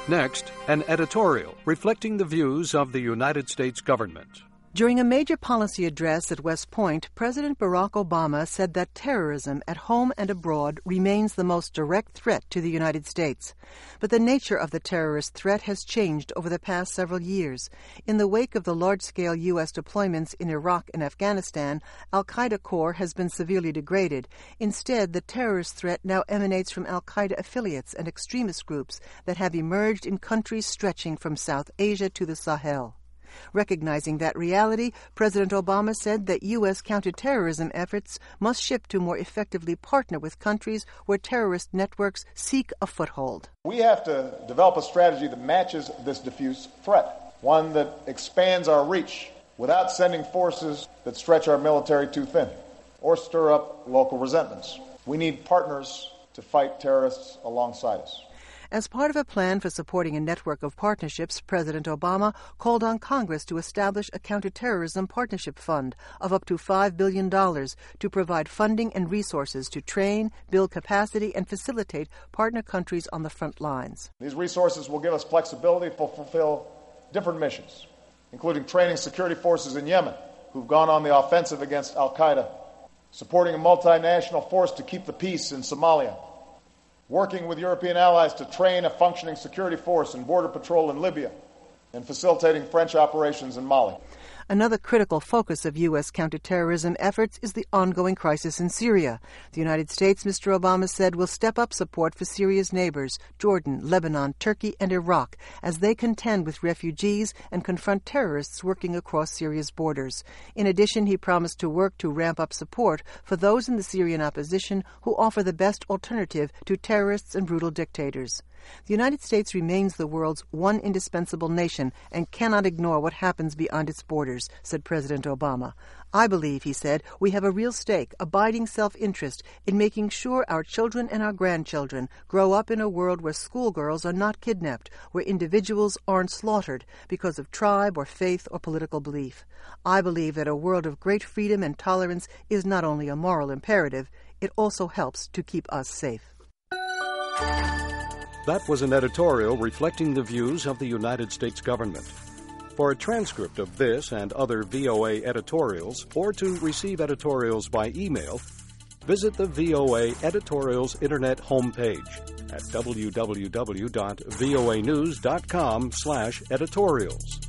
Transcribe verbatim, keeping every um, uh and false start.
Next, an editorial reflecting the views of the United States government. During a major policy address at West Point, President Barack Obama said that terrorism at home and abroad remains the most direct threat to the United States. But the nature of the terrorist threat has changed over the past several years. In the wake of the large-scale U S deployments in Iraq and Afghanistan, al-Qaeda core has been severely degraded. Instead, the terrorist threat now emanates from al-Qaeda affiliates and extremist groups that have emerged in countries stretching from South Asia to the Sahel. Recognizing that reality, President Obama said that U S counterterrorism efforts must shift to more effectively partner with countries where terrorist networks seek a foothold. We have to develop a strategy that matches this diffuse threat, one that expands our reach without sending forces that stretch our military too thin or stir up local resentments. We need partners to fight terrorists alongside us. As part of a plan for supporting a network of partnerships, President Obama called on Congress to establish a counterterrorism partnership fund of up to five billion dollars to provide funding and resources to train, build capacity, and facilitate partner countries on the front lines. These resources will give us flexibility to fulfill different missions, including training security forces in Yemen who've gone on the offensive against al-Qaeda, supporting a multinational force to keep the peace in Somalia, working with European allies to train a functioning security force and border patrol in Libya, and facilitating French operations in Mali. Another critical focus of U S counterterrorism efforts is the ongoing crisis in Syria. The United States, Mister Obama said, will step up support for Syria's neighbors, Jordan, Lebanon, Turkey, and Iraq, as they contend with refugees and confront terrorists working across Syria's borders. In addition, he promised to work to ramp up support for those in the Syrian opposition who offer the best alternative to terrorists and brutal dictators. The United States remains the world's one indispensable nation and cannot ignore what happens beyond its borders, said President Obama. I believe, he said, we have a real stake, abiding self-interest, in making sure our children and our grandchildren grow up in a world where schoolgirls are not kidnapped, where individuals aren't slaughtered because of tribe or faith or political belief. I believe that a world of great freedom and tolerance is not only a moral imperative, it also helps to keep us safe. That was an editorial reflecting the views of the United States government. For a transcript of this and other V O A editorials, or to receive editorials by email, visit the V O A Editorials Internet homepage at w w w dot voa news dot com slash editorials.